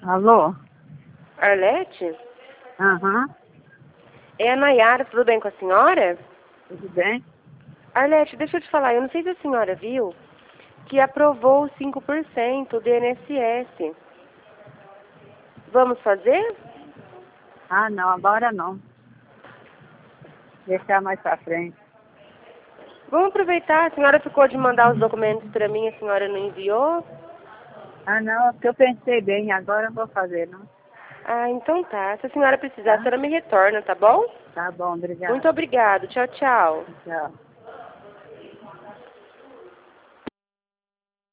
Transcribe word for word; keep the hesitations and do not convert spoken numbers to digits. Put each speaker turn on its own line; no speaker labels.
Alô?
Arlete?
Aham,
É a Nayara, tudo bem com a senhora?
tudo bem?
Arlete, deixa eu te falar, eu não sei se a senhora viu que aprovou os cinco por cento do I N S S. Vamos fazer?
Ah, não, agora não. Deixar mais pra frente.
Vamos aproveitar, a senhora ficou de mandar os documentos para mim, a senhora não enviou?
Ah, não, é porque eu pensei bem, agora eu vou fazer, não?
Ah, então tá. Se a senhora precisar, a
Tá?
senhora me retorna, tá bom?
Tá bom,
Muito
obrigada.
obrigada. Tchau, tchau.
Tchau.